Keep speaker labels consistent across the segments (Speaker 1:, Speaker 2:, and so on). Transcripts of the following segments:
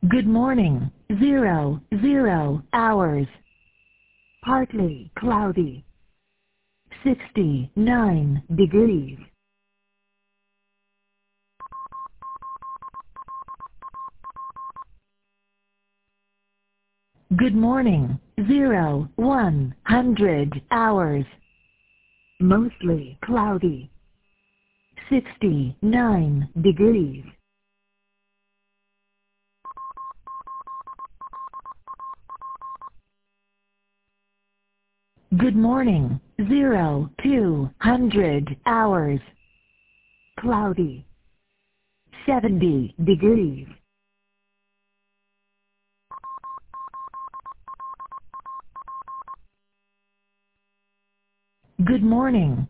Speaker 1: Good morning. 00 hours. Partly cloudy. 69 degrees. Good morning. 100 hours. Mostly cloudy. 69 degrees. Good morning. 200 hours. Cloudy. 70 degrees. Good morning.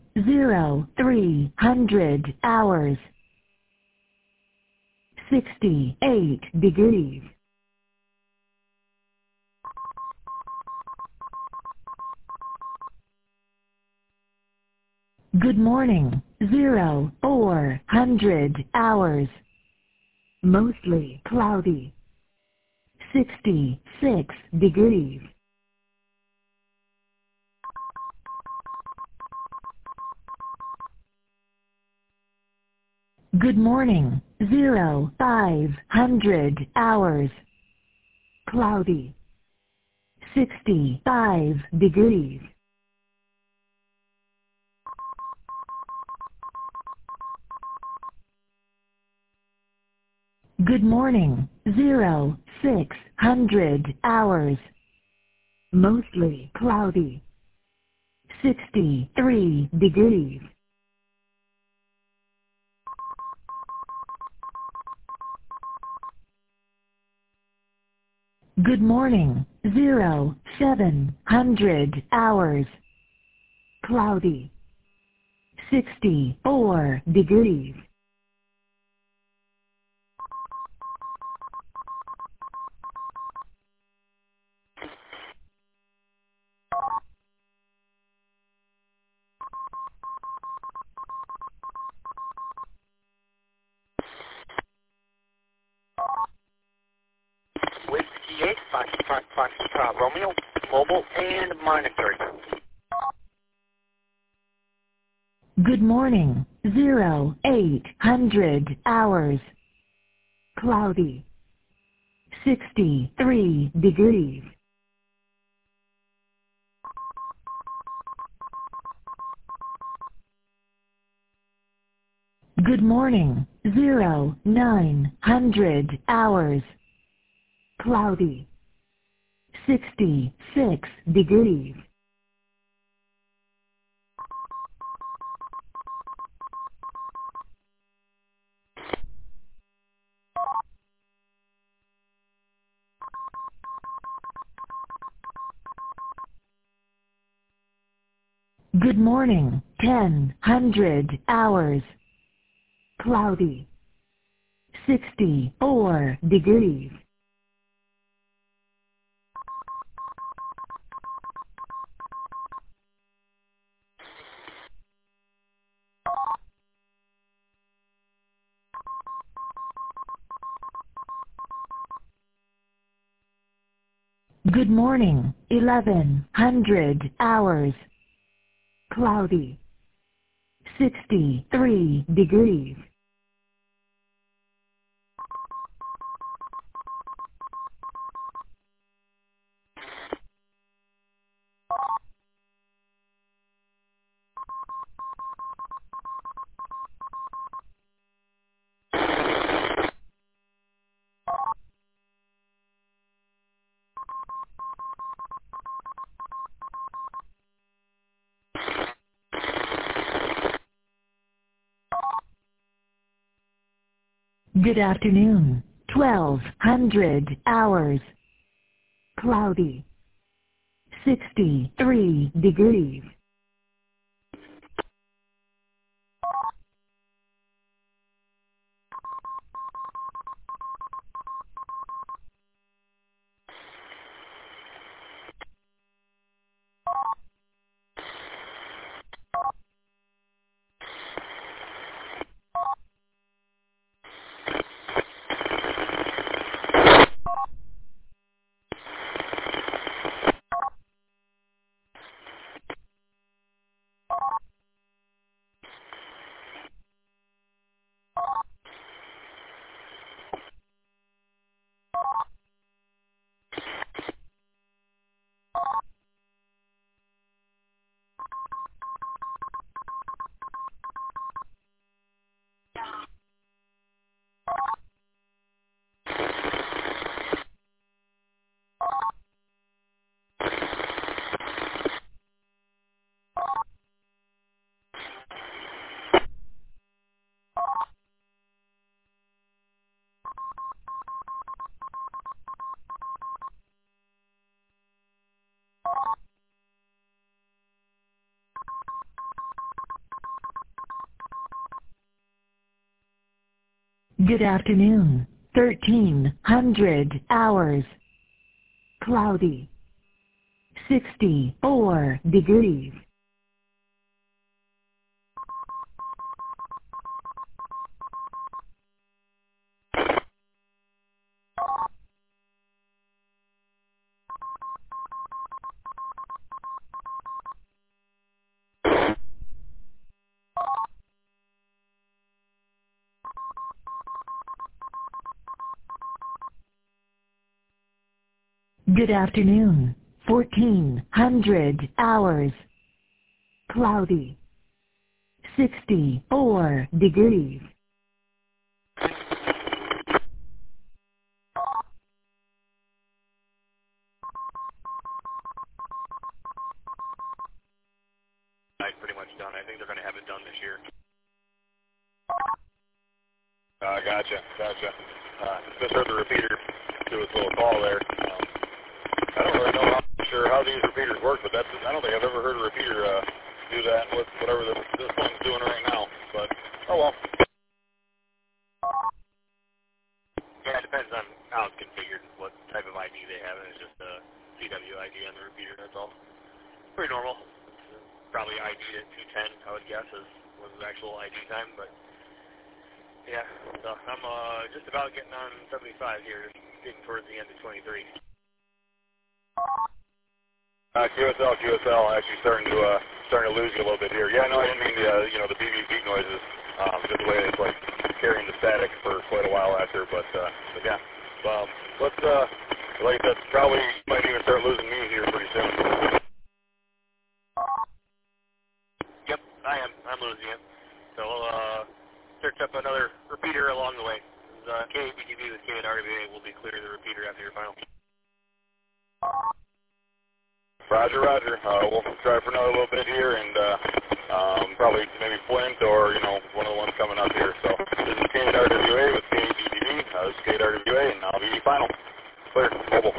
Speaker 1: 300 hours. 68 degrees. Good morning. 400 hours. Mostly cloudy. 66 degrees. Good morning. 500 hours. Cloudy. 65 degrees. Good morning. 600 hours. Mostly cloudy. 63 degrees. Good morning. 700 hours. Cloudy. 64 degrees.
Speaker 2: Whiskey 8, Fox, Romeo, mobile and monitoring.
Speaker 1: Good morning. 800 hours. Cloudy. 63 degrees. Good morning. 900 hours. Cloudy. 66 degrees. Good morning. 100 hours. Cloudy. 64 degrees. Good morning. 1100 hours. Cloudy. 63 degrees. Good afternoon. 1200 hours. Cloudy. 63 degrees. Good afternoon. 1300 hours. Cloudy. 64 degrees. Good afternoon. 1400 hours. Cloudy. 64 degrees.
Speaker 2: Pretty much done. I think they're going to have it done this year.
Speaker 3: Gotcha. Just heard the repeater do its little call there. I don't really know how these repeaters work, but I don't think I've ever heard a repeater do that with whatever this one's doing right now. But, oh well.
Speaker 2: Yeah, it depends on how it's configured, what type of ID they have, and it's just a CW ID on the repeater, that's all. Pretty normal. Probably ID'd at 210, I would guess, was the actual ID time, but yeah, so I'm just about getting on 75 here, getting towards the end of 23.
Speaker 3: QSL actually starting to lose you a little bit here. Yeah, no, I didn't mean the BB beat noises, just the way it's like carrying the static for quite a while after, but yeah. Let's like I said, probably might even start losing me here pretty soon.
Speaker 2: Yep, I am. I'm losing it. So we'll search up another repeater along the way. KBGB with K and RWA will be clearing the repeater after your final.
Speaker 3: Roger. We'll try for another little bit here, and probably maybe Flint or one of the ones coming up here. So this is K and RWA with KBGB. This is K and RWA, and I'll be final. Clear. Mobile.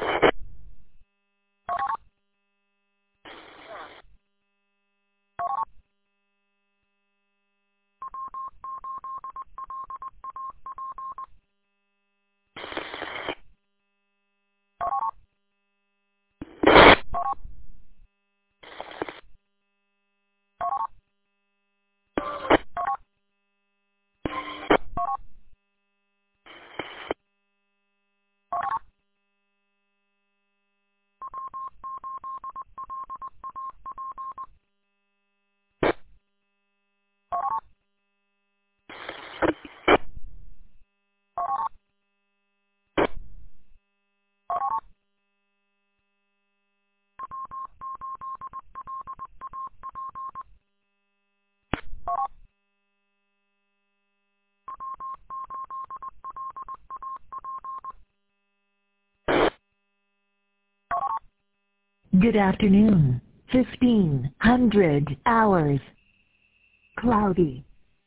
Speaker 1: Good afternoon. 1500 hours. Cloudy.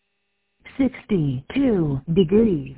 Speaker 1: 62 degrees.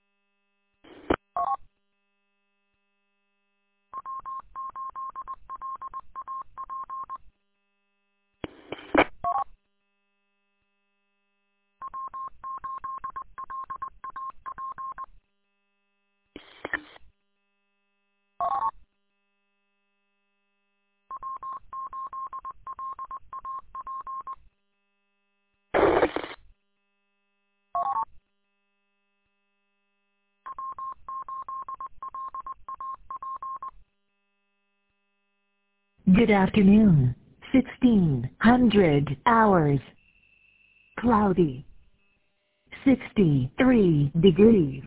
Speaker 1: Good afternoon. 1600 hours. Cloudy. 63 degrees.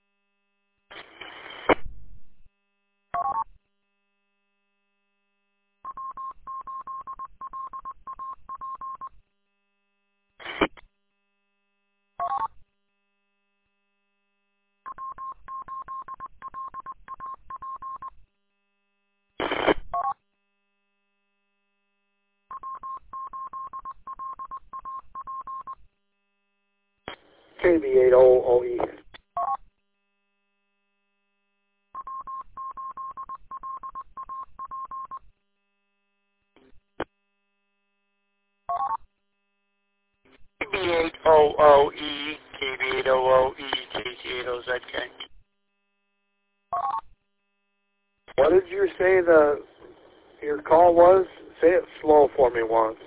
Speaker 4: KB80OE. KB80OE, KB80OE, KC KC80ZK.
Speaker 5: What did you say your call was? Say it slow for me once.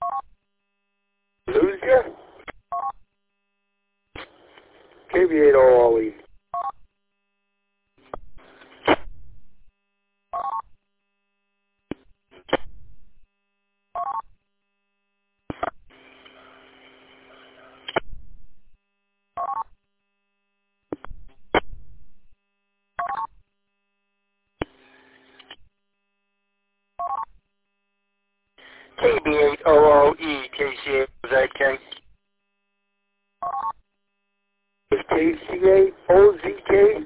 Speaker 5: Lose you? KV80OE.
Speaker 4: KB800E, KC80ZK.
Speaker 5: KC8OZK?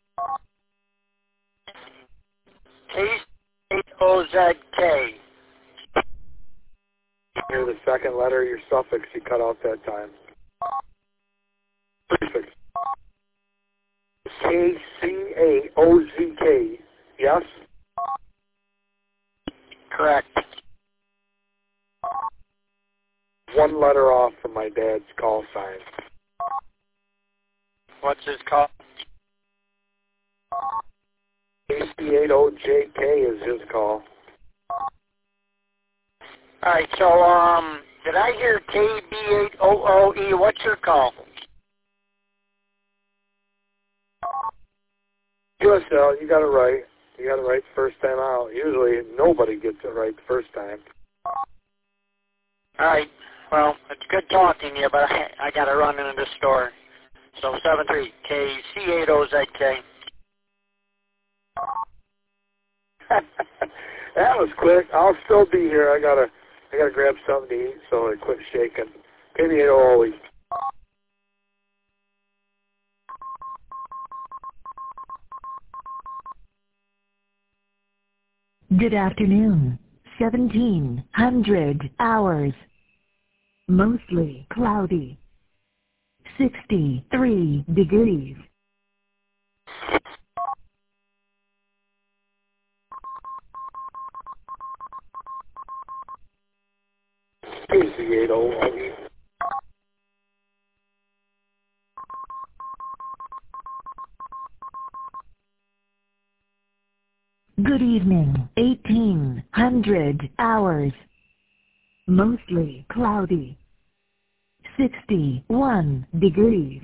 Speaker 4: KC80ZK.
Speaker 5: Hear the second letter of your suffix you cut out that time. Prefix. KC8OZK. Yes?
Speaker 4: Correct.
Speaker 5: One letter off from my dad's call sign.
Speaker 4: What's his call?
Speaker 5: KC80JK is his call.
Speaker 4: Alright, so, did I hear KB800E? What's your call?
Speaker 5: USL, you got it right. You got it right the first time out. Usually nobody gets it right the first time.
Speaker 4: Alright, well, it's good talking to you, but I got to run into the store. So 73 KC80ZK.
Speaker 5: That was quick. I'll still be here. I gotta grab something to eat, so I quit shaking. KV80OE.
Speaker 1: Good afternoon. 1700 hours. Mostly cloudy. 63 degrees.
Speaker 5: KC80OE.
Speaker 1: Good evening. 1800 hours. Mostly cloudy. 61 degrees.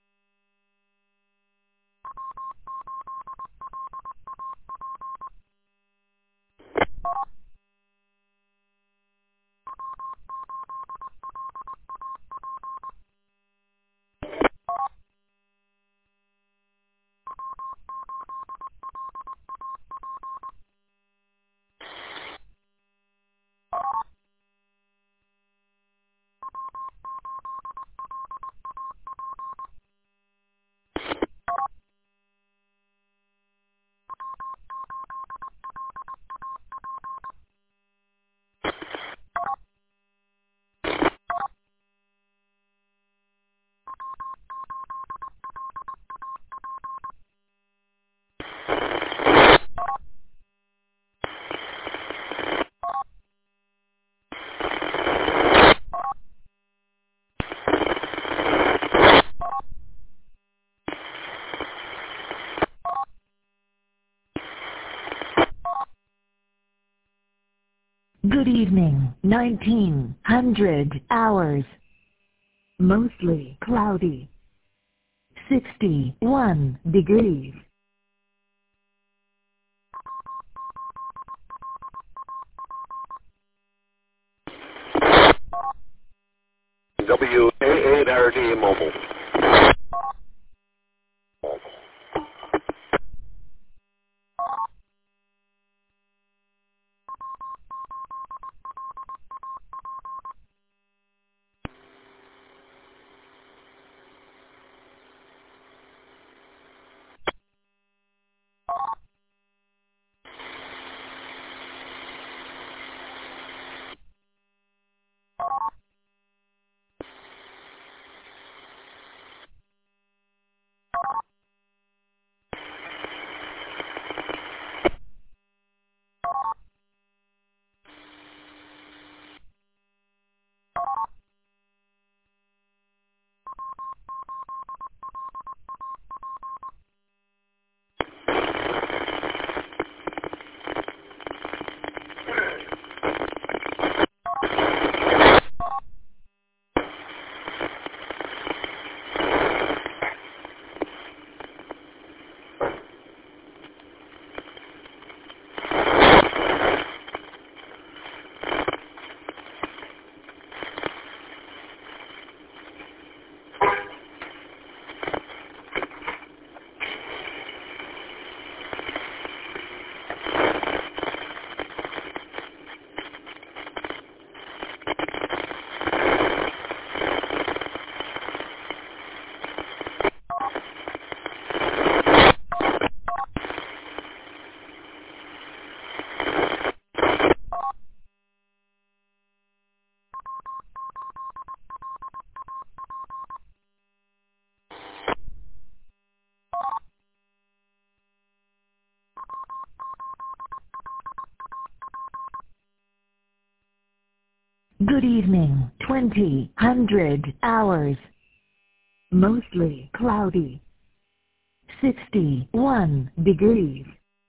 Speaker 1: Good evening. 1900 hours. Mostly cloudy. 61 degrees.
Speaker 3: WA8RD Mobile.
Speaker 1: Good evening, 2000 hours. Mostly cloudy. 61 degrees.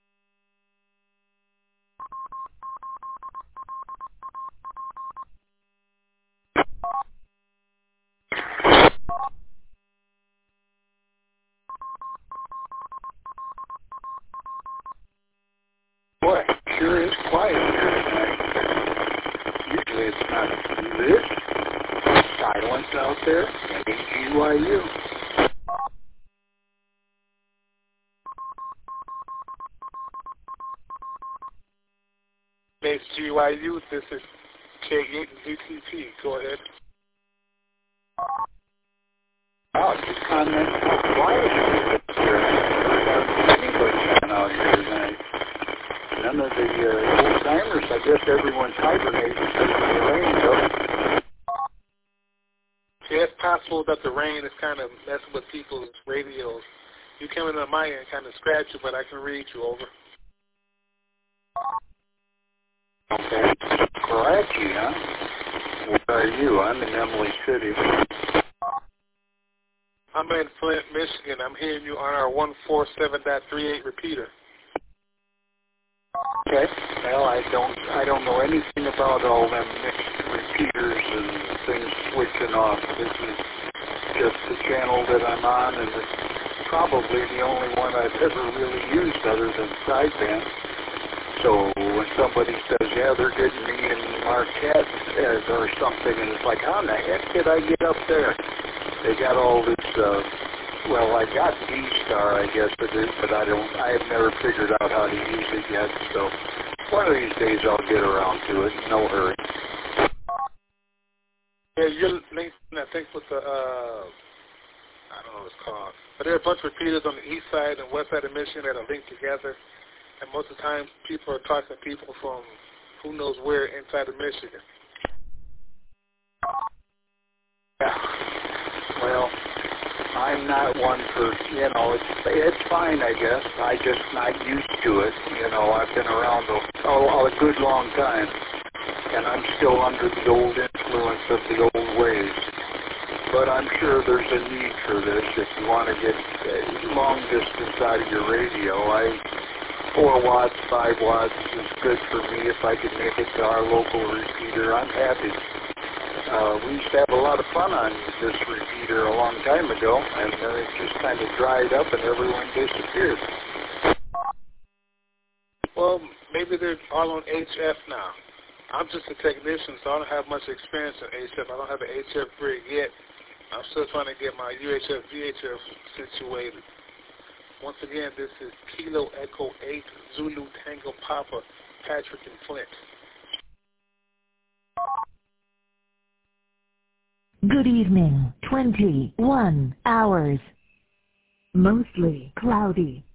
Speaker 6: Boy, sure is quiet here tonight. Usually it's not this silence out there at GYU.
Speaker 7: Base GYU, this is K8 ZTP. Go ahead.
Speaker 6: Oh, just comment how quiet it is here. English out here tonight. None of the old-timers, I guess everyone's hibernating because of the rain, though.
Speaker 7: Yeah, it's possible that the rain is kind of messing with people's radios. You come in on my end, kind of scratch you, but I can read you. Over.
Speaker 6: Okay. Karachi, huh? Where are you? I'm in Emily City.
Speaker 7: I'm in Flint, Michigan. I'm hearing you on our 147.38 repeater.
Speaker 6: Okay. Well, I don't know anything about all them mixed repeaters and things switching off. This is just the channel that I'm on, and it's probably the only one I've ever really used other than sideband. So when somebody says, yeah, they're getting me in Marquette or something, and it's like, how in the heck did I get up there? They got all this, well, I got D-Star, I guess it is, but I have never figured out how to use it yet, so one of these days I'll get around to it, no hurry.
Speaker 7: Yeah, you're linked, I think, with the, I don't know what it's called, but there are a bunch of repeaters on the east side and west side of Michigan that are linked together. And most of the time, people are talking to people from who knows where inside of Michigan.
Speaker 6: Yeah. Well, I'm not one for, it's fine, I guess. I just not used to it. I've been around a good long time, and I'm still under the old influence of the old ways. But I'm sure there's a need for this if you want to get long distance out of your radio. 4 watts, 5 watts is good for me. If I could make it to our local repeater, I'm happy. We used to have a lot of fun on this repeater a long time ago, and then it just kind of dried up and everyone disappeared.
Speaker 7: Well, maybe they're all on HF now. I'm just a technician, so I don't have much experience in HF. I don't have an HF rig yet. I'm still trying to get my UHF, VHF situated. Once again, this is Kilo Echo 8, Zulu Tango Papa, Patrick and Flint.
Speaker 1: Good evening, 21 hours. Mostly cloudy.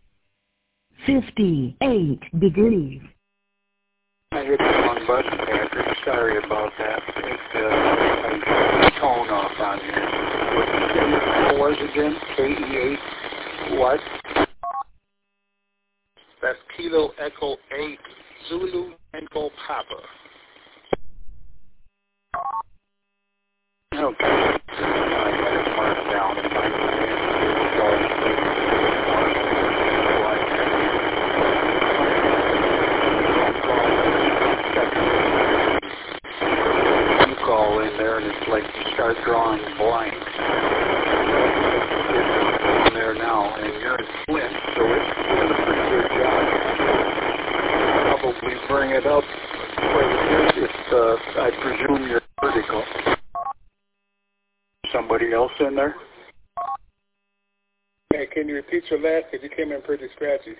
Speaker 1: 58 degrees.
Speaker 6: I hit the wrong button, Patrick. Sorry about that. I tone off on here. What was it again? KE8 what?
Speaker 7: That's Kilo Echo 8, Zulu Tango Papa.
Speaker 6: Okay. I got it marked down in my you call in there and it's like you start drawing blanks. It's in there now, and you're in Flint, so it's doing a pretty good job. Probably bring it up quite a bit if I presume you're vertical. Somebody else in there?
Speaker 7: Hey, can you repeat your last? Because you came in pretty scratchy.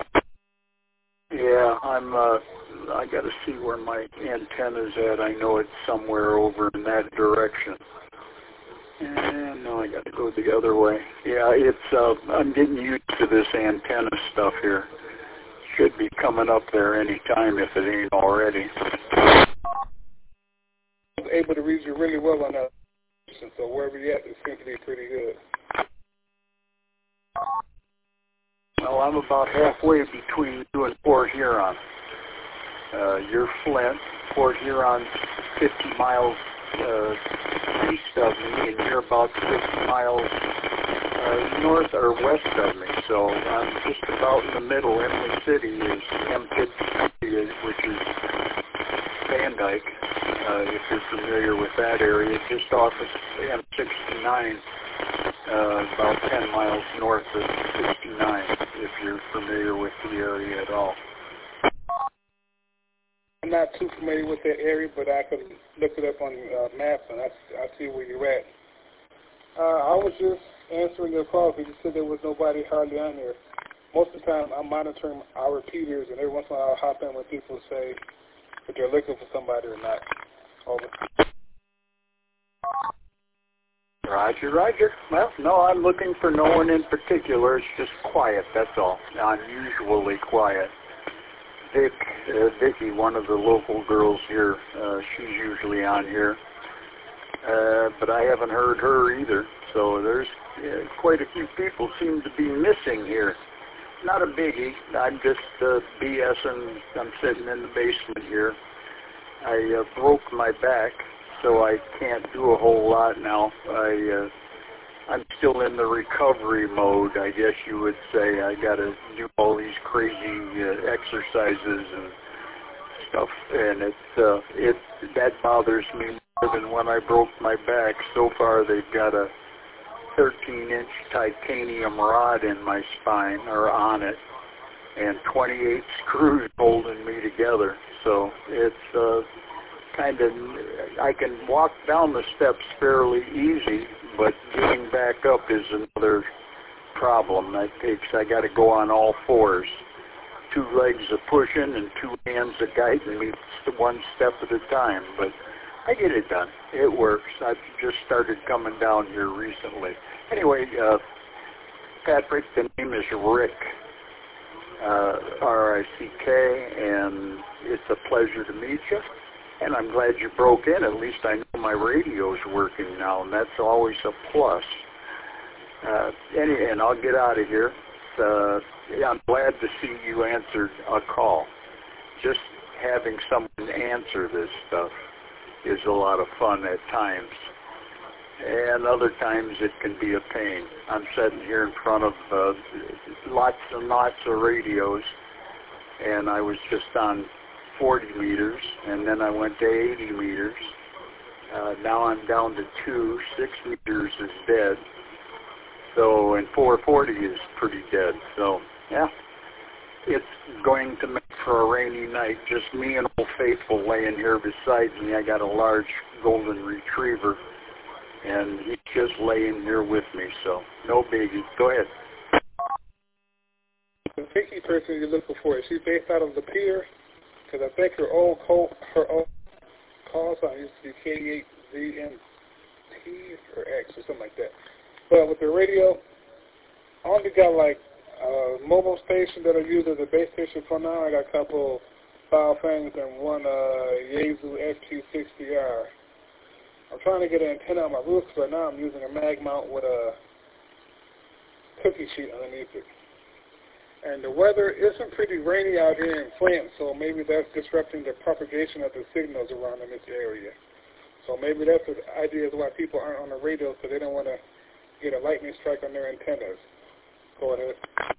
Speaker 6: Yeah, I got to see where my antenna's at. I know it's somewhere over in that direction. And no, I got to go the other way. Yeah, it's, I'm getting used to this antenna stuff here. Should be coming up there any time if it ain't already.
Speaker 7: I was able to read you really well on that. So wherever you're at, it seems to be pretty good.
Speaker 6: Well, I'm about halfway between you and Port Huron. You're Flint. Port Huron's 50 miles east of me, and you're about 50 miles north or west of me. So I'm just about in the middle. Emily City is M53, which is Van Dyke, if you're familiar with that area, just off of M69, about 10 miles north of 69, if you're familiar with the area at all.
Speaker 7: I'm not too familiar with that area, but I could look it up on maps, and I see where you're at. I was just answering your call because you said there was nobody hardly on there. Most of the time, I'm monitoring our repeaters, and every once in a while I'll hop in when people say if they're looking for somebody or not. Over.
Speaker 6: Roger, Roger. Well, no, I'm looking for no one in particular. It's just quiet, that's all. Unusually quiet. Vicky, one of the local girls here, she's usually on here. But I haven't heard her either. So there's quite a few people seem to be missing here. Not a biggie. I'm just BSing. I'm sitting in the basement here. I broke my back, so I can't do a whole lot now. I'm still in the recovery mode, I guess you would say. I got to do all these crazy exercises and stuff, and that bothers me more than when I broke my back. So far, they've got a 13-inch titanium rod in my spine, or on it, and 28 screws holding me together. So it's kind of, I can walk down the steps fairly easy, but getting back up is another problem. I got to go on all fours. 2 legs of pushing and 2 hands of guiding me one step at a time. But I get it done. It works. I've just started coming down here recently. Anyway, Patrick, the name is Rick, R-I-C-K, and it's a pleasure to meet you. And I'm glad you broke in. At least I know my radio's working now, and that's always a plus. And I'll get out of here. I'm glad to see you answered a call. Just having someone answer this stuff is a lot of fun at times. And other times it can be a pain. I'm sitting here in front of lots and lots of radios, and I was just on 40 meters, and then I went to 80 meters. Now I'm down to 2. 6 meters is dead. So, and 440 is pretty dead. So, yeah, it's going to make for a rainy night. Just me and Old Faithful laying here beside me. I got a large golden retriever, and he's just laying here with me. So, no biggie. Go ahead.
Speaker 7: The Vicky person you're looking for, is she based out of the pier? Because I think her old call sign used to be K8ZMT or X or something like that. But with the radio, I only got like a mobile station that I use as a base station for now. I got a couple Foul Fangs and one Yaesu FQ60R. I'm trying to get an antenna on my roof, but now I'm using a mag mount with a cookie sheet underneath it. And the weather isn't pretty rainy out here in Flint, so maybe that's disrupting the propagation of the signals around in this area. So maybe that's the idea is why people aren't on the radio, so they don't want to get a lightning strike on their antennas. Go ahead.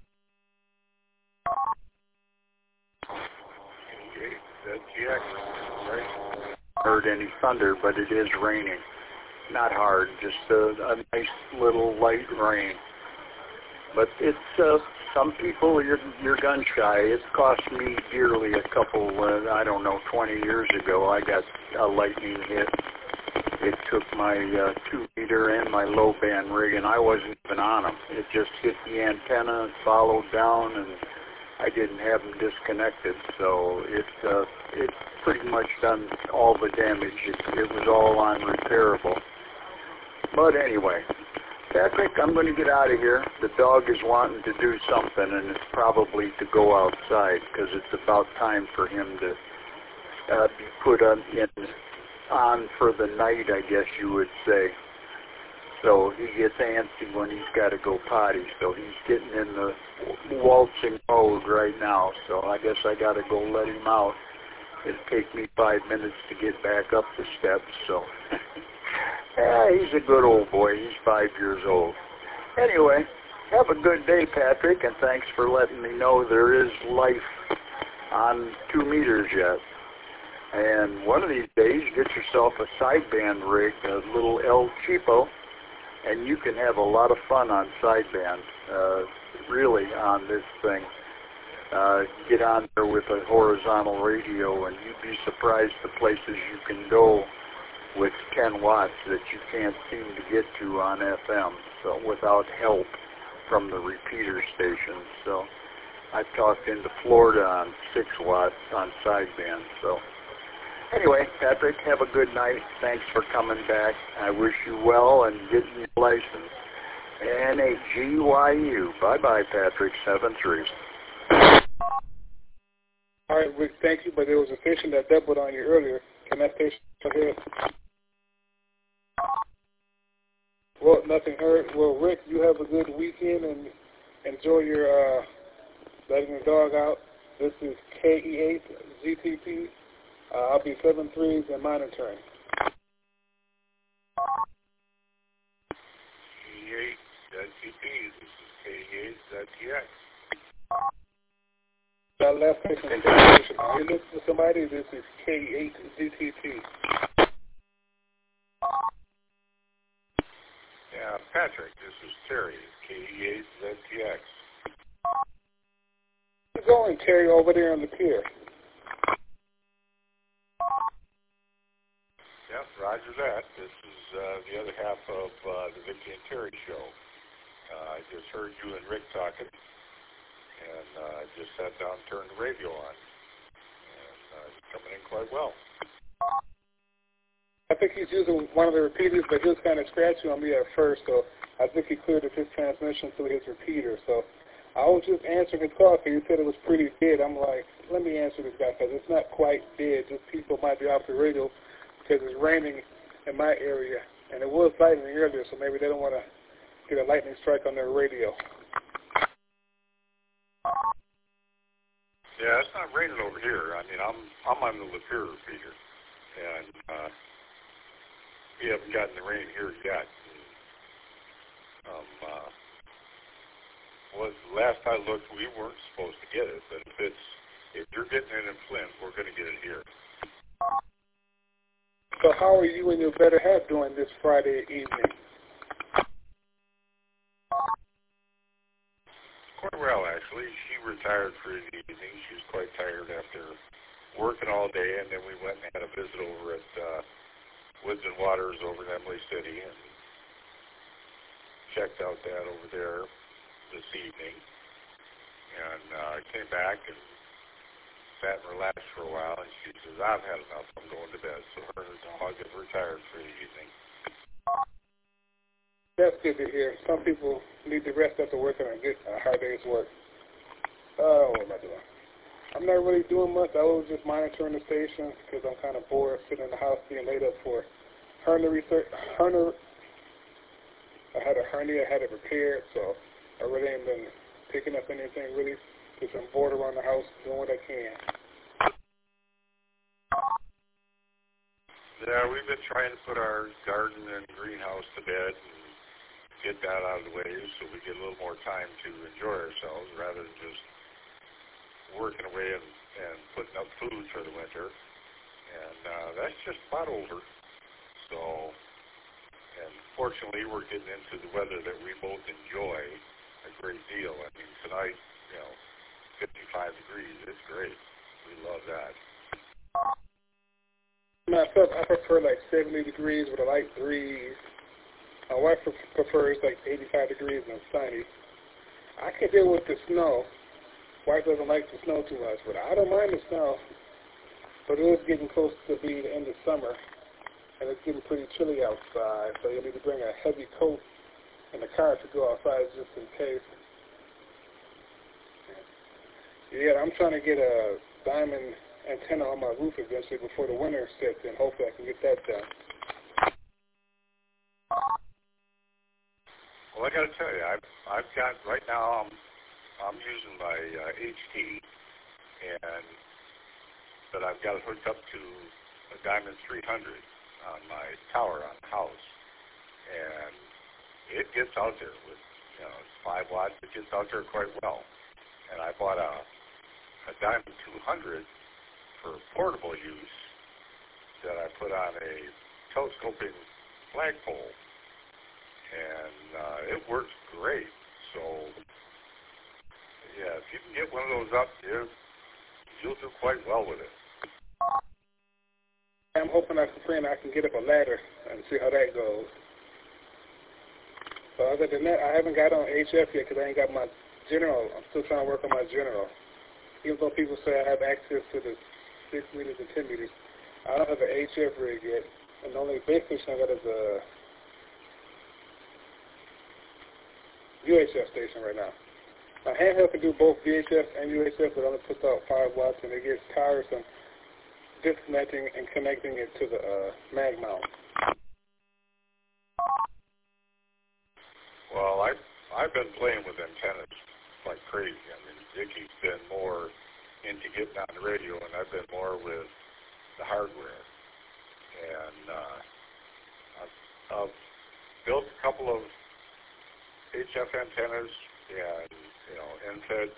Speaker 6: Okay, that's the accent, right? Heard any thunder, but it is raining. Not hard, just a nice little light rain. But it's some people, you're gun shy. It cost me dearly a couple, 20 years ago. I got a lightning hit. It took my 2-meter and my low band rig, and I wasn't even on them. It just hit the antenna and followed down, and I didn't have them disconnected. So it pretty much done all the damage. It was all unrepairable. But anyway, Patrick, I'm going to get out of here. The dog is wanting to do something, and it's probably to go outside because it's about time for him to be put on for the night, I guess you would say. So he gets antsy when he's got to go potty. So he's getting in the waltzing mode right now. So I guess I got to go let him out. It'd take me 5 minutes to get back up the steps, so. Yeah, he's a good old boy. He's 5 years old. Anyway, have a good day, Patrick, and thanks for letting me know there is life on 2 meters yet. And one of these days, get yourself a sideband rig, a little El Cheapo, and you can have a lot of fun on sideband, really, on this thing. Get on there with a horizontal radio, and you'd be surprised the places you can go with 10 watts that you can't seem to get to on FM, so without help from the repeater station. So I've talked into Florida on 6 watts on sideband. So anyway, Patrick, have a good night. Thanks for coming back. I wish you well and getting your license. NAGYU. Bye-bye, Patrick, 7-3.
Speaker 7: All right, Rick, thank you, but there was a station that doubled on you earlier. Can that station hear? Well, nothing heard. Well, Rick, you have a good weekend and enjoy your letting the dog out. This is KE8 ZTP. I'll be 7-3s and monitoring.
Speaker 3: KE8 ZTP. This is KE8 ZTX.
Speaker 7: That last station, are you listening to somebody? This is KE8 ZTP.
Speaker 3: Yeah, Patrick, this is Terry, KE8 ZTX.
Speaker 7: How's it going, Terry, over there on the pier?
Speaker 3: Yep, roger that. This is the other half of the Vicki and Terry show. I just heard you and Rick talking, and just sat down and turned the radio on. And it's coming in quite well.
Speaker 7: I think he's using one of the repeaters, but he was kind of scratchy on me at first, so I think he cleared up his transmission through his repeater. So I was just answering his call because he said it was pretty dead. I'm like, let me answer this guy because it's not quite dead. Just people might be off the radio because it's raining in my area. And it was lightning earlier, so maybe they don't want to get a lightning strike on their radio.
Speaker 3: Yeah, it's not raining over here. I mean, I'm on the Lapeer repeater, and we haven't gotten the rain here yet. Last I looked, we weren't supposed to get it, but if you're getting it in Flint, we're going to get it here.
Speaker 7: So how are you and your better half doing this Friday evening?
Speaker 3: Quite well, actually. She retired for the evening. She was quite tired after working all day, and then we went and had a visit over at Woods and Waters over in Emily City and checked out that over there this evening. And I came back and sat and relaxed for a while, and she says, I've had enough. I'm going to bed. So her and the dog have retired for the evening.
Speaker 7: That's good to hear. Some people need to rest after working and get a hard day's work. What am I doing? I'm not really doing much. I was just monitoring the station because I'm kind of bored sitting in the house being laid up for hernia research. I had a hernia. I had it repaired, so I really ain't been picking up anything really. Just I'm bored around the house doing what I can.
Speaker 3: Yeah, we've been trying to put our garden and greenhouse to bed and get that out of the way so we get a little more time to enjoy ourselves rather than just working away and putting up food for the winter. And that's just about over. So, and fortunately, we're getting into the weather that we both enjoy a great deal. I mean, tonight, 55 degrees, it's great. We love that.
Speaker 7: Myself, I prefer like 70 degrees with a light breeze. My wife prefers like 85 degrees and sunny. I can deal with the snow. Wife doesn't like the snow too much, but I don't mind the snow. But it is getting close to being the end of summer, and it's getting pretty chilly outside, so you'll need to bring a heavy coat in the car to go outside just in case. Yeah, I'm trying to get a diamond antenna on my roof eventually before the winter sets in. Hopefully I can get that done.
Speaker 3: Well, I got to tell you, I've got right now. I'm using my HT, and but I've got it hooked up to a Diamond 300 on my tower on the house, and it gets out there with, it's 5 watts. It gets out there quite well. And I bought a Diamond 200 for portable use that I put on a telescoping flagpole, and it works great. So, yeah, if you can get one of those up, you'll do quite well with it.
Speaker 7: I'm hoping I can get up a ladder and see how that goes. But other than that, I haven't got on HF yet because I ain't got my general. I'm still trying to work on my general. Even though people say I have access to the 6 meters and 10 meters, I don't have an HF rig yet. And the only base station I got is a UHF station right now. My handheld can do both VHF and UHF, but only puts out 5 watts, and it gets tiresome disconnecting and connecting it to the mag mount.
Speaker 3: Well, I've been playing with antennas like crazy. I mean, Dickie's been more into getting on the radio, and I've been more with the hardware. And I've built a couple of HF antennas and, NFED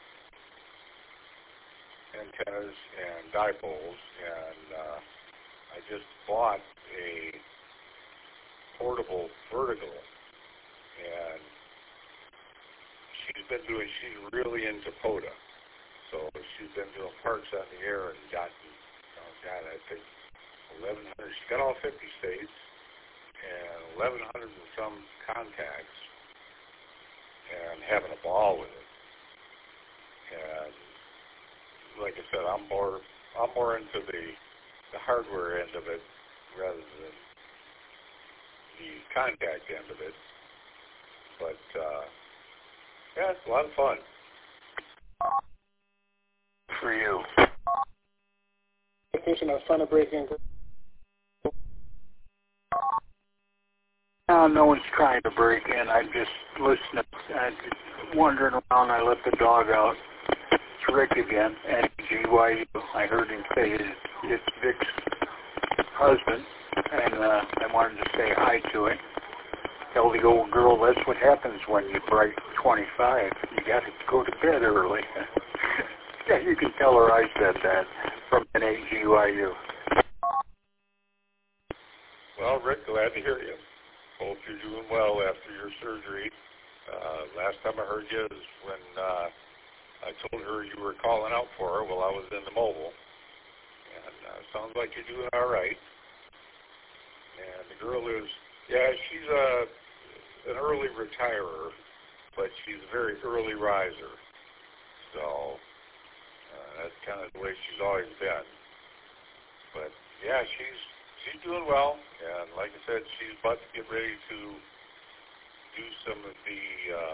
Speaker 3: antennas and dipoles, and I just bought a portable vertical, and she's really into POTA. So she's been doing parks on the air and gotten, I think 1,100. She's got all 50 states and 1,100 and some contacts, and having a ball with it. And like I said, I'm more into the hardware end of it rather than the contact end of it. But yeah, it's a lot of fun.
Speaker 6: For you.
Speaker 7: Fishing, I was trying to break in.
Speaker 6: No one's trying to break in. I'm just listening. I'm just wandering around. I let the dog out. It's Rick again, and GYU. I heard him say it's Vic's husband, and I wanted to say hi to him. Tell the old girl that's what happens when you break 25. You got to go to bed early. Yeah, you can tell her I said that from NAGYU.
Speaker 3: Well, Rick, glad to hear you. Hope you're doing well after your surgery. Last time I heard you is when I told her you were calling out for her while I was in the mobile. And sounds like you're doing all right. And the girl is, she's an early retirer, but she's a very early riser. So that's kind of the way she's always been. But yeah, she's doing well, and like I said, she's about to get ready to do some of the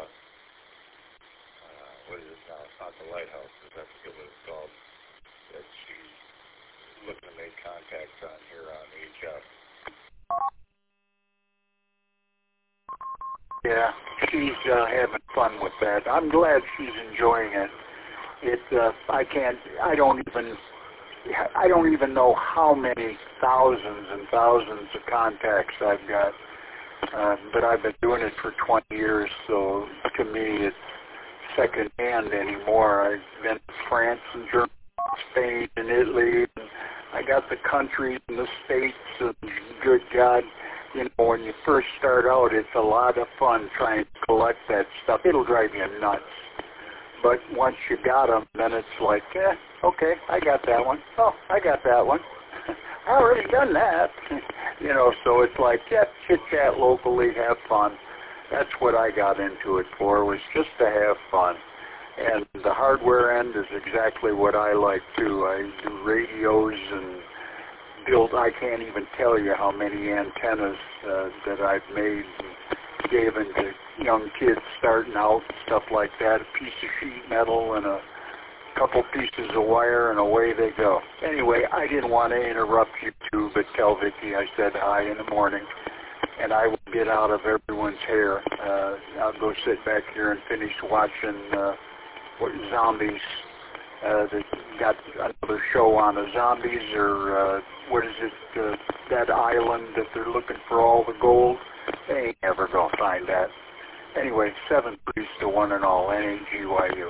Speaker 3: what is it now? It's not the lighthouse, because I forget what it's called. That she's looking to make contacts on here on HF.
Speaker 6: Yeah, she's having fun with that. I'm glad she's enjoying it. I don't even know how many thousands and thousands of contacts I've got. But I've been doing it for 20 years, so to me it's secondhand anymore. I've been to France and Germany, Spain and Italy, and I got the countries and the states, and good God, when you first start out, it's a lot of fun trying to collect that stuff. It'll drive you nuts. But once you got them, then it's like, okay, I got that one. Oh, I got that one. I already done that. So it's like, chit-chat locally, have fun. That's what I got into it for, was just to have fun. And the hardware end is exactly what I like, too. I do radios and build, I can't even tell you how many antennas that I've made and given to young kids starting out and stuff like that. A piece of sheet metal and a couple pieces of wire, and away they go. Anyway, I didn't want to interrupt you two, but tell Vicki I said hi in the morning, and I will get out of everyone's hair. I'll go sit back here and finish watching what Zombies They got another show on the zombies, or what is it, that island that they're looking for all the gold. They ain't never going to find that. Anyway, 7-3 to 1 and all, NAGYU.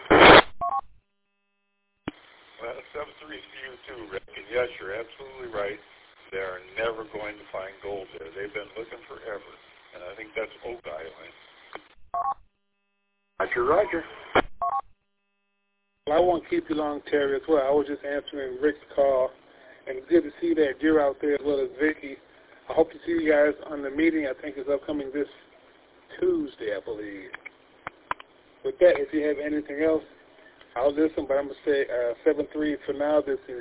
Speaker 3: Well, 7-3 to you too, Rick. And yes, you're absolutely right. They are never going to find gold there. They've been looking forever. And I think that's Oak Island.
Speaker 6: Roger, Roger.
Speaker 7: Well, I won't keep you long, Terry, as well. I was just answering Rick's call. And it's good to see that you're out there as well as Vicky. I hope to see you guys on the meeting. I think it's upcoming this Tuesday, I believe. With that, if you have anything else, I'll listen, but I'm going to say 7-3 for now. This is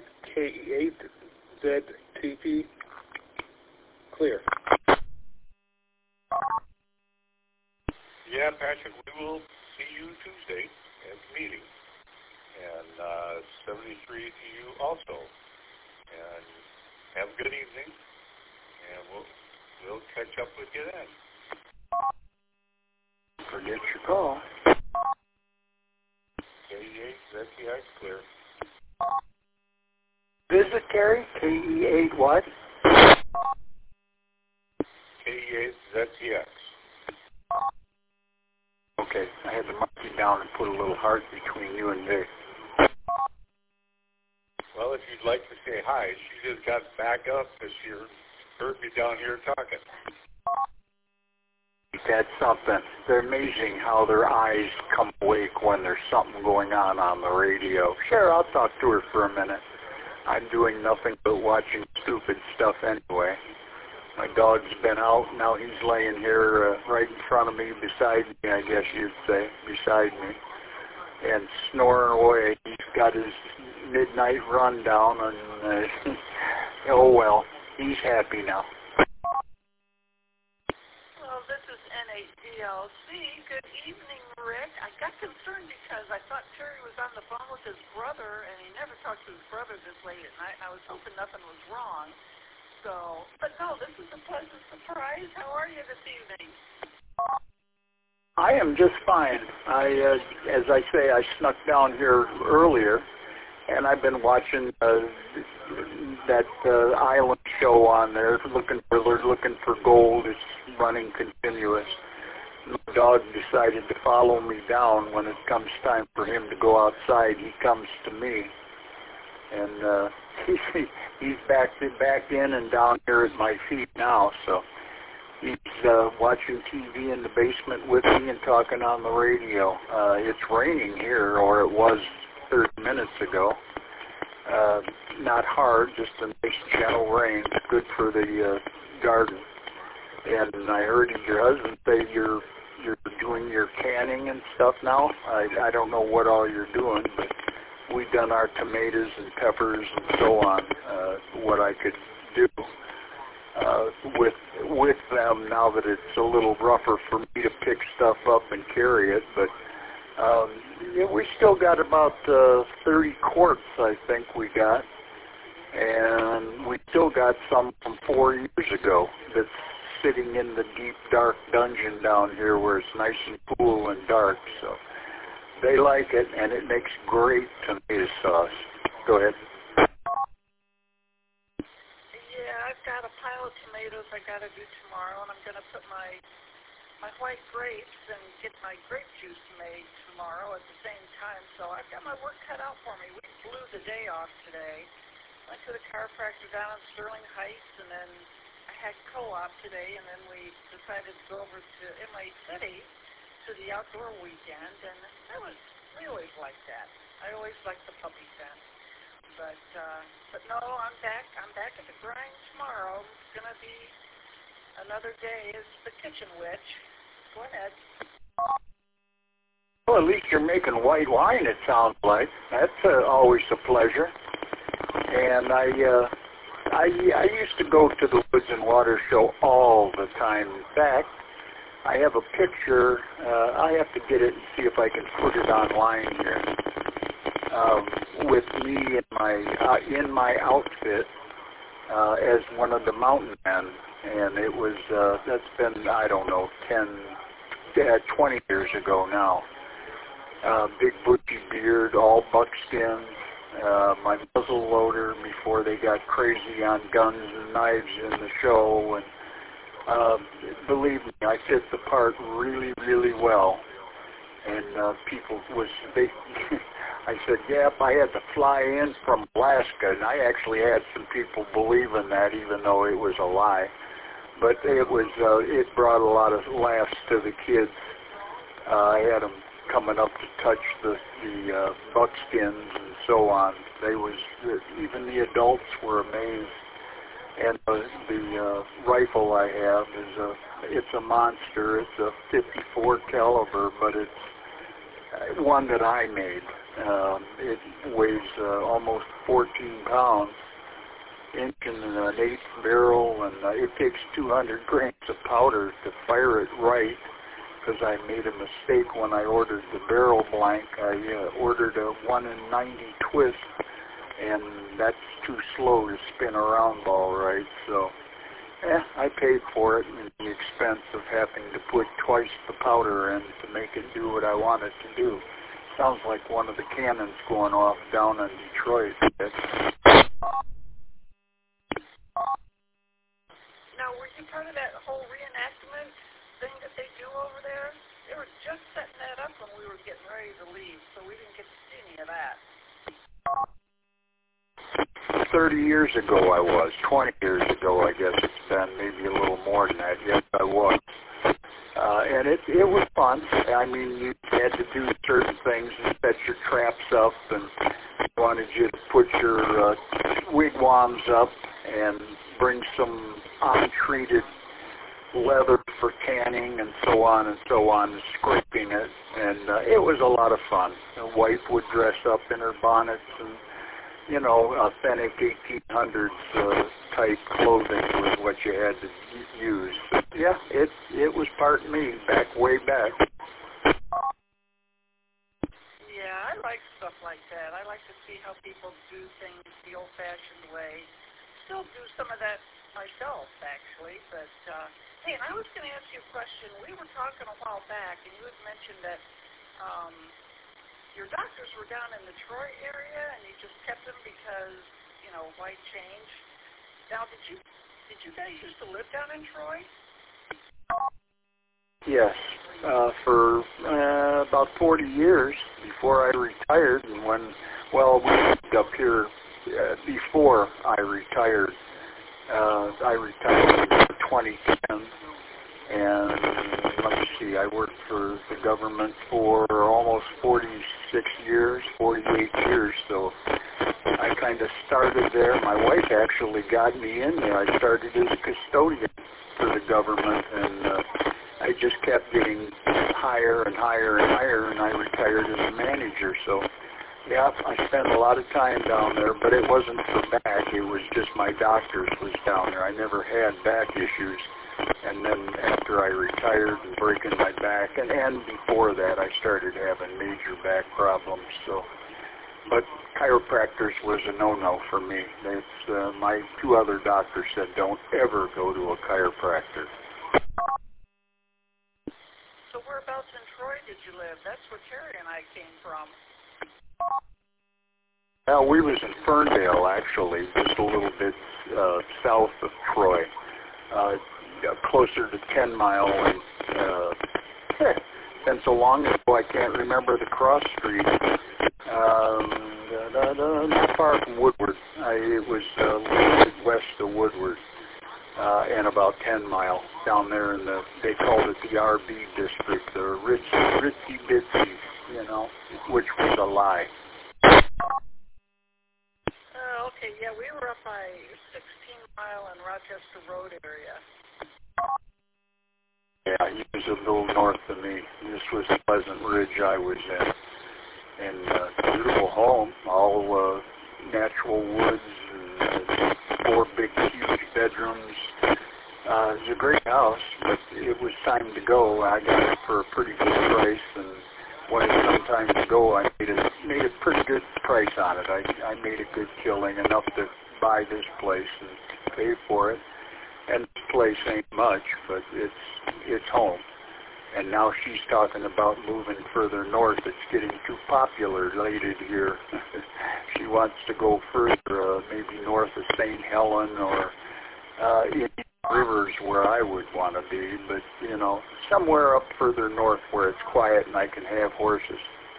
Speaker 7: KE8ZTP. Clear.
Speaker 3: Yeah, Patrick, we will see you Tuesday at the meeting. And 73 to you also. And have a good evening. And we'll catch up with you then.
Speaker 6: Forget your call.
Speaker 3: KE8ZTX clear.
Speaker 6: Visit, Terry? KE8 what?
Speaker 3: KE8ZTX.
Speaker 6: Okay, I had to mark you down and put a little heart between you and Vic.
Speaker 3: Well, if you'd like to say hi, she just got back up because she heard me down here talking.
Speaker 6: That's something. They're amazing how their eyes come awake when there's something going on the radio. Sure, I'll talk to her for a minute. I'm doing nothing but watching stupid stuff anyway. My dog's been out. Now he's laying here right in front of me, beside me, I guess you'd say, beside me, and snoring away. He's got his midnight rundown, and oh well, he's happy now.
Speaker 8: This is NADLC. Good evening, Rick. I got concerned because I thought Terry was on the phone with his brother, and he never talks to his brother this late at night. I was hoping nothing was wrong. So, but no, this is a pleasant surprise. How are you this evening?
Speaker 6: I am just fine. As I say, I snuck down here earlier, and I've been watching that island show on there. They're looking for gold. It's running continuous. My dog decided to follow me down. When it comes time for him to go outside, he comes to me, and he's back in and down here at my feet now. So he's watching TV in the basement with me and talking on the radio. It's raining here, or it was 30 minutes ago. Not hard, just a nice gentle rain. Good for the garden. And I heard your husband say you're doing your canning and stuff now. I don't know what all you're doing, but we've done our tomatoes and peppers and so on. What I could do with them now that it's a little rougher for me to pick stuff up and carry it, but yeah, we still got about 30 quarts, I think we got, and we still got some from 4 years ago that's sitting in the deep, dark dungeon down here where it's nice and cool and dark. So they like it, and it makes great tomato sauce. Go ahead.
Speaker 8: Yeah, I've got a pile of tomatoes I got to do tomorrow, and I'm going to put my white grapes and get my grape juice made tomorrow at the same time. So I've got my work cut out for me. We blew the day off today. Went to the chiropractor down in Sterling Heights, and then I had co-op today, and then we decided to go over to MA City to the outdoor weekend, and that was, we always like that. I always like the puppy tent. But no, I'm back at the grind tomorrow. It's going to be another day as the kitchen witch. Go ahead.
Speaker 6: Well, at least you're making white wine, it sounds like. That's always a pleasure. And I used to go to the Woods and Water Show all the time. In fact, I have a picture. I have to get it and see if I can put it online here. With me in my outfit as one of the mountain men. And it was, that's been, I don't know, 20 years ago now. big bushy beard, all buckskin. My muzzle loader before they got crazy on guns and knives in the show, and believe me, I fit the part really, really well. And people I said, yep, I had to fly in from Alaska, and I actually had some people believe in that, even though it was a lie. But it brought a lot of laughs to the kids. I had them coming up to touch the buckskins and so on. Even the adults were amazed. And the rifle I have it's a monster. It's a 54 caliber, but it's one that I made. It weighs almost 14 pounds, inch and an eighth barrel, and it takes 200 grains of powder to fire it right, because I made a mistake when I ordered the barrel blank. I ordered a 1 in 90 twist, and that's too slow to spin a round ball right, so I paid for it and the expense of having to put twice the powder in to make it do what I want it to do. Sounds like one of the cannons going off down in Detroit.
Speaker 8: Now, were you part of that whole reenactment thing that they do over there? They were just setting that up when we were getting ready to leave, so we didn't get to see any of that.
Speaker 6: 30 years ago I was. 20 years ago, I guess it's been, maybe a little more than that. Yes, I was. And it was fun. I mean, you had to do certain things and set your traps up, and they wanted you to put your wigwams up and bring some untreated leather for tanning and so on, and scraping it. And it was a lot of fun. The wife would dress up in her bonnets and, you know, authentic 1800s type clothing was what you had to use. But yeah, it was part me way back.
Speaker 8: Yeah, I like stuff like that. I like to see how people do things the old-fashioned way. Still do some of that myself, actually. But hey, and I was going to ask you a question. We were talking a while back, and you had mentioned that your doctors were down in the Troy area, and you just kept them because, you know, why change? Now, did you guys used to live down in Troy?
Speaker 6: Yes, for about 40 years before I retired, and we moved up here before I retired. I retired in 2010. And let me see, I worked for the government for almost 48 years, so I kind of started there. My wife actually got me in there. I started as a custodian for the government, and I just kept getting higher and higher and higher, and I retired as a manager. So, yeah, I spent a lot of time down there, but it wasn't for back. It was just my doctors was down there. I never had back issues. And then after I retired and breaking my back, and before that, I started having major back problems. So, but chiropractors was a no-no for me. It's my two other doctors said, don't ever go to a chiropractor.
Speaker 8: So whereabouts in Troy did you live? That's where Terry and I came from.
Speaker 6: Well, we was in Ferndale, actually, just a little bit south of Troy. Closer to 10 Mile, and been so long ago I can't remember the cross street. Not far from Woodward. It was a little bit west of Woodward, and about 10 Mile down there in they called it the RB district, the Ritzy Bitsy, you know, which was a lie.
Speaker 8: Okay, yeah, we were up by 16 Mile and Rochester Road area.
Speaker 6: Yeah, he was a little north of me. This was Pleasant Ridge I was in. And beautiful home, all natural woods, and 4 big, huge bedrooms. It was a great house, but it was time to go. I got it for a pretty good price, and when it was time to go, I made a pretty good price on it. I made a good killing, enough to buy this place and pay for it. And this place ain't much, but it's home. And now she's talking about moving further north. It's getting too populated here. She wants to go further, maybe north of St. Helen or in rivers where I would want to be, but, you know, somewhere up further north where it's quiet and I can have horses.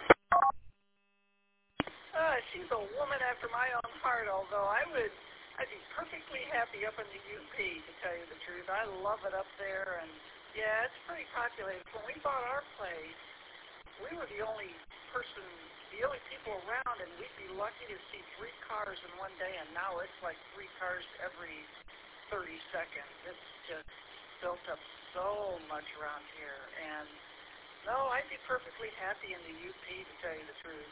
Speaker 8: She's a woman after my own heart, although I'd be perfectly happy up in the UP, to tell you the truth. I love it up there, and yeah, it's pretty populated. When we bought our place, we were the only people around, and we'd be lucky to see 3 cars in one day, and now it's like 3 cars every 30 seconds. It's just built up so much around here, and no, I'd be perfectly happy in the UP, to tell you the truth.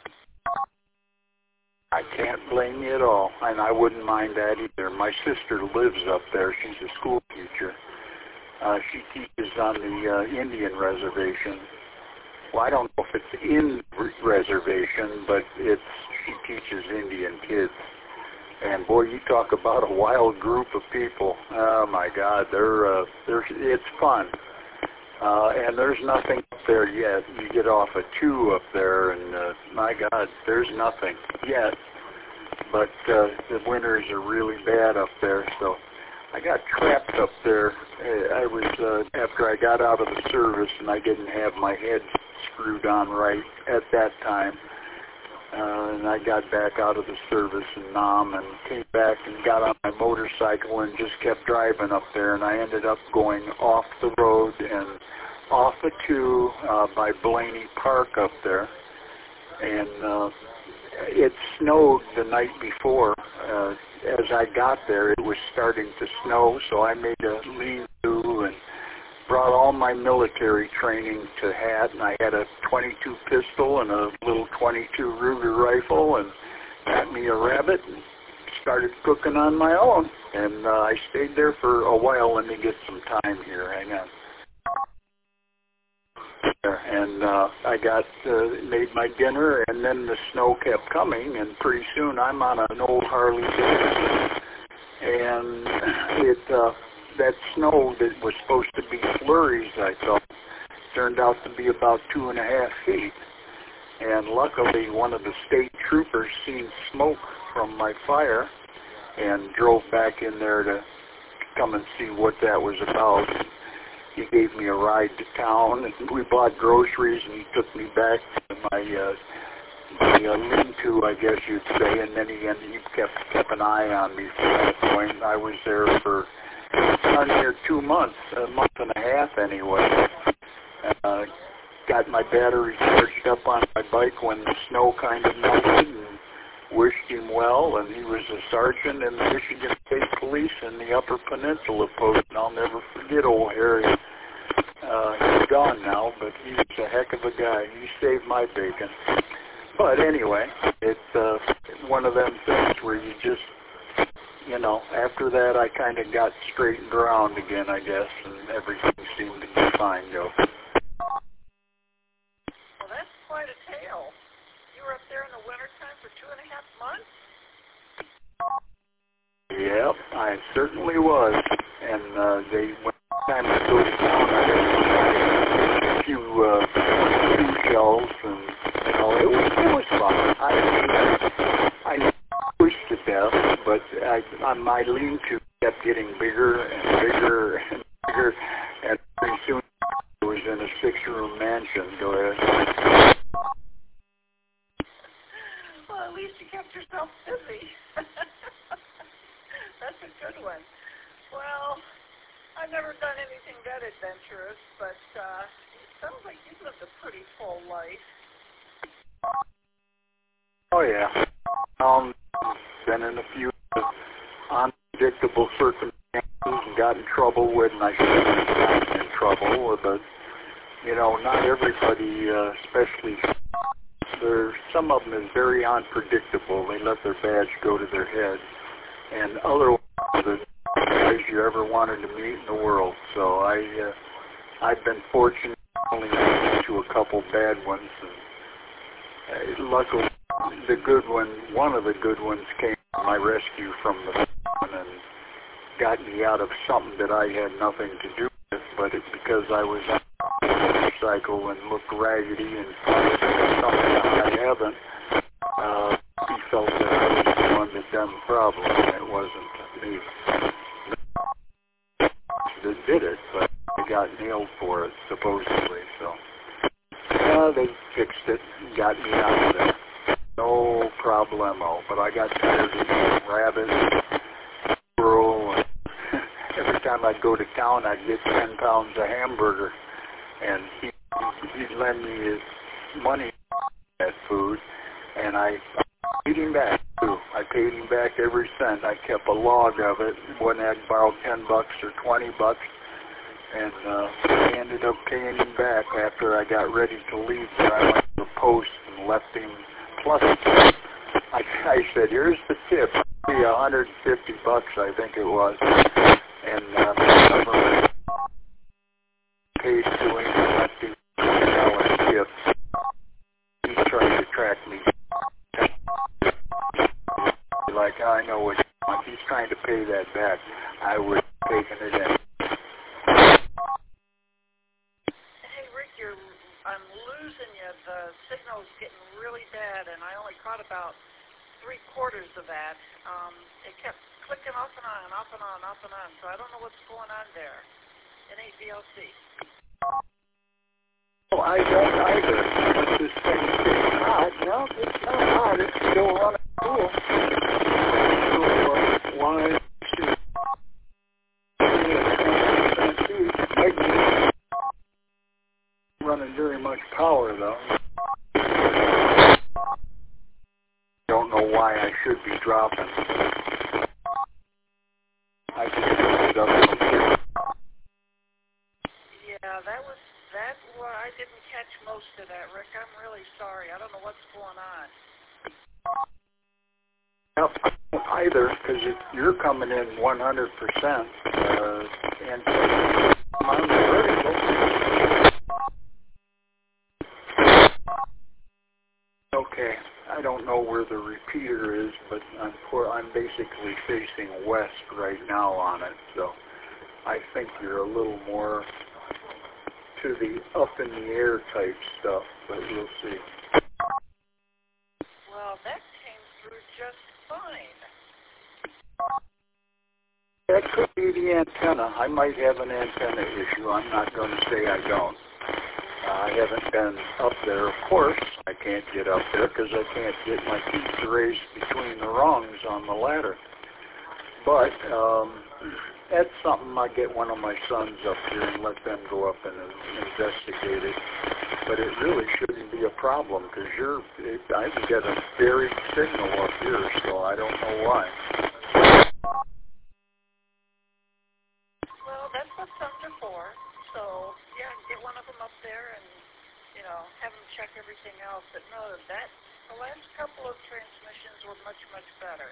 Speaker 6: I can't blame you at all, and I wouldn't mind that either. My sister lives up there. She's a school teacher. She teaches on the Indian reservation. Well, I don't know if it's in reservation, but she teaches Indian kids. And boy, you talk about a wild group of people. Oh my God, it's fun. And there's nothing up there yet. You get off a 2 up there, and my God, there's nothing yet. But the winters are really bad up there, so I got trapped up there. I was after I got out of the service, and I didn't have my head screwed on right at that time. And I got back out of the service in Nam and came back and got on my motorcycle and just kept driving up there. And I ended up going off the road and off the 2 by Blaney Park up there. And it snowed the night before. As I got there, it was starting to snow, so I made a lean-to and brought all my military training to hat, and I had a .22 pistol and a little .22 Ruger rifle, and got me a rabbit and started cooking on my own. And I stayed there for a while. Let me get some time here. Hang on. And I made my dinner, and then the snow kept coming, and pretty soon I'm on an old Harley Davidson, and that snow that was supposed to be flurries, I thought, turned out to be about 2.5 feet. And luckily, one of the state troopers seen smoke from my fire and drove back in there to come and see what that was about. He gave me a ride to town, and we bought groceries, and he took me back to my lean-to, I guess you'd say, and then he kept an eye on me from that point. I was there for near 2 months, a month and a half anyway. Got my battery charged up on my bike when the snow kind of melted, and wished him well, and he was a sergeant in the Michigan State Police in the Upper Peninsula Post, and I'll never forget old Harry. He's gone now, but he was a heck of a guy. He saved my bacon. But anyway, it's one of them things where you just, you know, after that I kind of got straightened around again, I guess, and everything seemed to be fine, Joe.
Speaker 8: Well, that's quite a tale. You were up there in the wintertime for 2.5 months?
Speaker 6: Yep, I certainly was. And when time I go to town, I had a few shells, and you know, it was fun. I pushed to death, but my lean-to kept getting bigger and bigger and bigger, and pretty soon I was in a 6-room mansion. Go ahead.
Speaker 8: Well, at least you kept yourself busy. That's a good one. Well, I've never done anything that adventurous, but it sounds like you've lived a pretty full life.
Speaker 6: Oh, yeah. Been in a few unpredictable circumstances and got in trouble with, and I shouldn't have gotten in trouble, but, you know, not everybody, especially, some of them is very unpredictable. They let their badge go to their head, and other the guys you ever wanted to meet in the world. So I've been fortunate only to a couple bad ones, and luckily the good one, one of the good ones came to my rescue from the one and got me out of something that I had nothing to do with, but it's because I was motorcycle and look raggedy and something I haven't. He felt that I was the one that done the problem, and it wasn't me that did it, but I got nailed for it, supposedly, so. They fixed it and got me out of there. No problemo, but I got tired of eating rabbits, squirrel, and every time I'd go to town, I'd get 10 pounds of hamburger, and he'd lend me his money for that food, and I paid him back, too. I paid him back every cent. I kept a log of it when I'd borrowed $10 or $20, and I ended up paying him back after I got ready to leave. So I went to the post and left him plus a tip. I said, here's the tip. It'll be $150, I think it was. And I paid to him and left him $1 tip. He's trying to track me. Like, I know what he wants. He's trying to pay that back. I would have taken it in.
Speaker 8: Hey, Rick, I'm losing you. The signal's getting really bad, and I only caught about 3/4 of that. It kept clicking off and on, off and on, off and on, so I don't know what's going on there in AVLC.
Speaker 6: Well, I don't either. This thing's getting hot. No, it's not hot. It's still running cool. Why? Running very much power, though. Don't know why I should be dropping. I just picked it up from here.
Speaker 8: Yeah, that I didn't catch most of that, Rick. I'm really sorry. I don't know what's going on.
Speaker 6: Yep, I don't either, because you're coming in 100%, and I'm on the vertical. Okay, I don't know where the repeater is, but I'm basically facing west right now on it, so I think you're a little more to the up in the air type stuff, but we'll see.
Speaker 8: Well, that came through just fine.
Speaker 6: That could be the antenna. I might have an antenna issue. I'm not going to say I don't. I haven't been up there, of course. I can't get up there because I can't get my teeth raised between the rungs on the ladder. But that's something I get one of my sons up here and let them go up and investigate it. But it really shouldn't be a problem because I've got a buried signal up here, so I don't know why.
Speaker 8: Well, that's what sons are for. So, yeah, get one of them up there and, have them check everything else. But no, the last couple of transmissions were much, much better.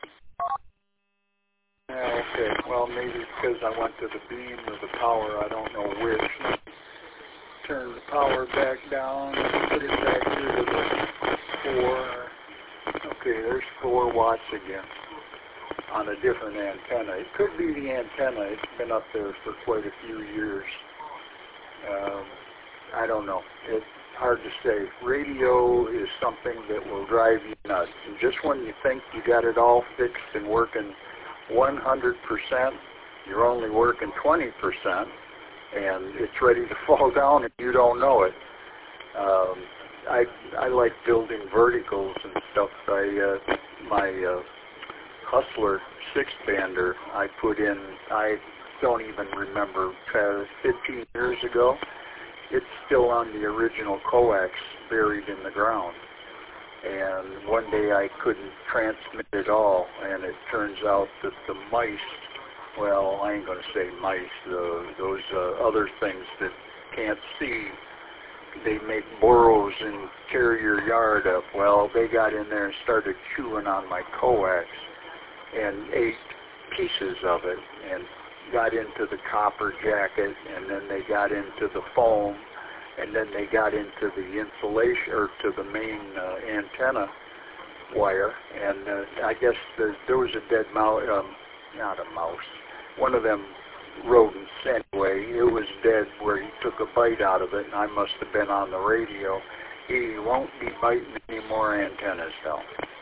Speaker 6: Yeah, okay. Well, maybe because I went to the beam or the power, I don't know which. Turn the power back down, put it back here to the 4. Okay, there's 4 watts again on a different antenna. It could be the antenna. It's been up there for quite a few years. I don't know. It's hard to say. Radio is something that will drive you nuts. And just when you think you got it all fixed and working 100%, you're only working 20%, and it's ready to fall down and you don't know it. I like building verticals and stuff. My Hustler 6-bander I put in, I don't even remember, 15 years ago. It's still on the original coax buried in the ground. And one day I couldn't transmit it all, and it turns out that the mice, well, I ain't going to say mice, those other things that can't see, they make burrows and tear your yard up. Well, they got in there and started chewing on my coax and ate pieces of it and got into the copper jacket, and then they got into the foam, and then they got into the insulation, or to the main antenna wire, and I guess there was a dead mouse, not a mouse, one of them rodents anyway. It was dead where he took a bite out of it, and I must have been on the radio. He won't be biting any more antennas, though.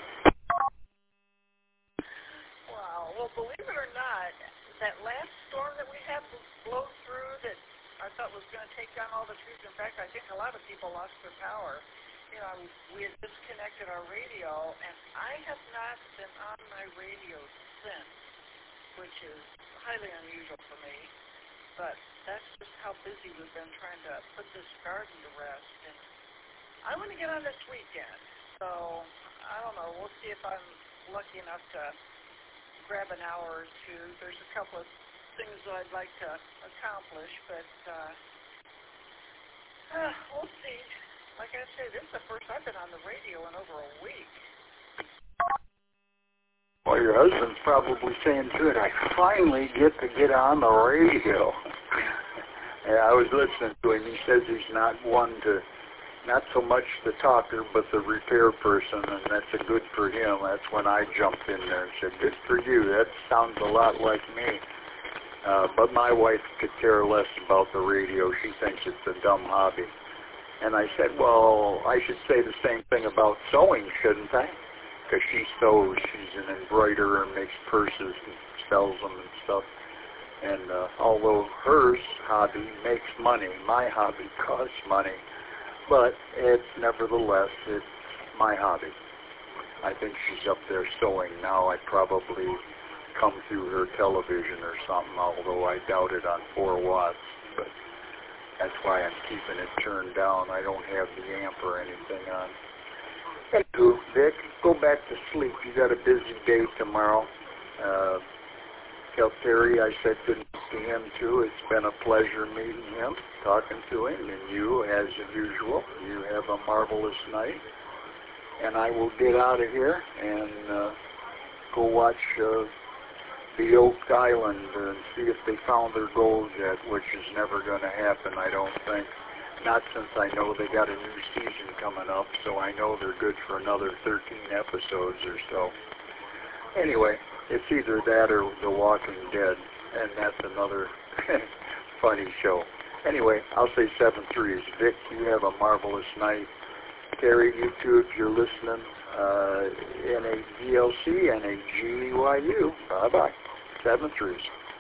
Speaker 8: Wow. Well, believe it or not, that last storm that we had blow through that I thought was going to take down all the trees. In fact, I think a lot of people lost their power. You know, we had disconnected our radio, and I have not been on my radio since, which is highly unusual for me. But that's just how busy we've been trying to put this garden to rest. And I want to get on this weekend, so I don't know. We'll see if I'm lucky enough to grab an hour or two. There's a couple of things that I'd like to accomplish, but we'll see. Like I say, this is the first I've been on the radio in over a week.
Speaker 6: Well, your husband's probably saying, good, I finally get to get on the radio. Yeah, I was listening to him. He says he's not one to, not so much the talker, but the repair person, and that's a good for him. That's when I jumped in there and said, good for you. That sounds a lot like me. But my wife could care less about the radio. She thinks it's a dumb hobby. And I said, well, I should say the same thing about sewing, shouldn't I? Because she sews. She's an embroiderer and makes purses and sells them and stuff. And although her hobby makes money, my hobby costs money. But nevertheless, it's my hobby. I think she's up there sewing now. I'd probably come through her television or something, although I doubt it on 4 watts. But that's why I'm keeping it turned down. I don't have the amp or anything on. Hey, Vic, go back to sleep. You got a busy day tomorrow. Tell Terry I said good night to him, too. It's been a pleasure meeting him, talking to him, and you, as usual. You have a marvelous night. And I will get out of here and go watch the Oak Island and see if they found their gold yet, which is never going to happen, I don't think. Not since I know they got a new season coming up, so I know they're good for another 13 episodes or so. Anyway, it's either that or The Walking Dead, and that's another funny show. Anyway, I'll say 7 threes. Vic, you have a marvelous night. Terry, you too, if you're listening. NADLC, NAGYU. Bye-bye. 7 threes.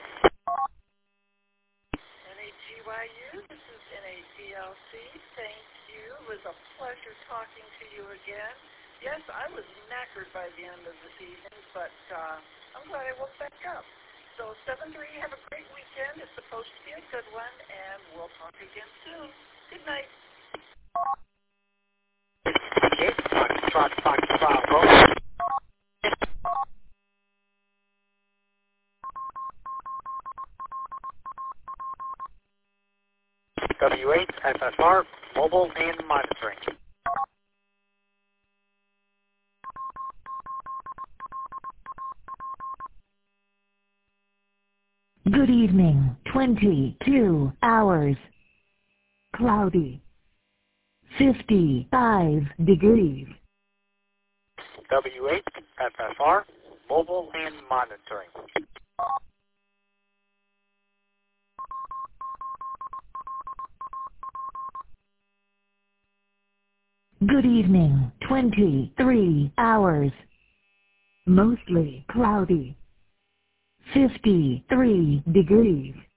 Speaker 8: NAGYU, this is NADLC. Thank you. It was a pleasure talking to you again. Yes, I was knackered by the end of this evening, but I'm glad I woke back up. So 7-3, have a great weekend. It's supposed to be a good one, and we'll talk again soon. Good night.
Speaker 4: W8 FFR, mobile and monitoring.
Speaker 1: Good evening, 22 hours. Cloudy. 55 degrees.
Speaker 4: W8 FFR, mobile and monitoring.
Speaker 1: Good evening, 23 hours. Mostly cloudy. 53 degrees.